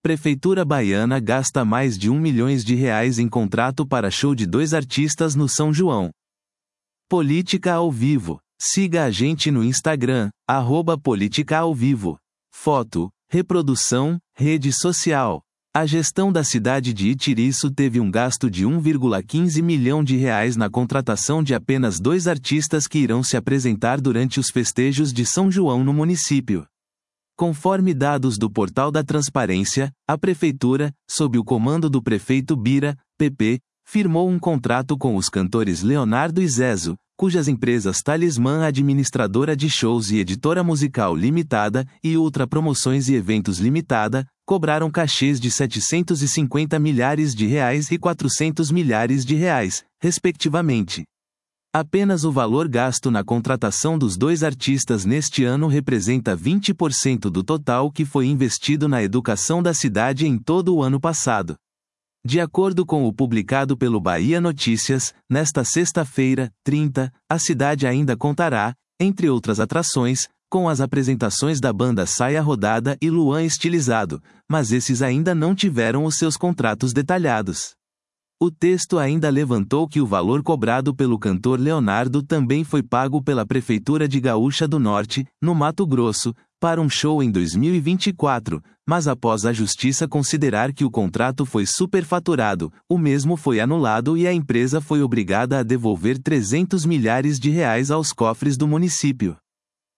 Prefeitura baiana gasta mais de R$ 1 milhão em contrato para show de 2 artistas no São João. Política ao vivo. Siga a gente no Instagram, @politicaauvivo. Foto, reprodução, rede social. A gestão da cidade de Itiriçu teve um gasto de R$ 1,15 milhão na contratação de apenas 2 artistas que irão se apresentar durante os festejos de São João no município. Conforme dados do Portal da Transparência, a Prefeitura, sob o comando do prefeito Bira, PP, firmou um contrato com os cantores Leonardo e Zezo, cujas empresas Talismã Administradora de Shows e Editora Musical Limitada, e Ultra Promoções e Eventos Limitada, cobraram cachês de R$ 750 milhares e R$ 400 milhares, respectivamente. Apenas o valor gasto na contratação dos 2 artistas neste ano representa 20% do total que foi investido na educação da cidade em todo o ano passado. De acordo com o publicado pelo Bahia Notícias, nesta sexta-feira, 30, a cidade ainda contará, entre outras atrações, com as apresentações da banda Saia Rodada e Luan Estilizado, mas esses ainda não tiveram os seus contratos detalhados. O texto ainda levantou que o valor cobrado pelo cantor Leonardo também foi pago pela Prefeitura de Gaúcha do Norte, no Mato Grosso, para um show em 2024, mas após a Justiça considerar que o contrato foi superfaturado, o mesmo foi anulado e a empresa foi obrigada a devolver R$ 300 milhares aos cofres do município.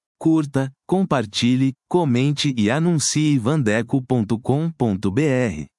Curta, compartilhe, comente e anuncie vandeco.com.br.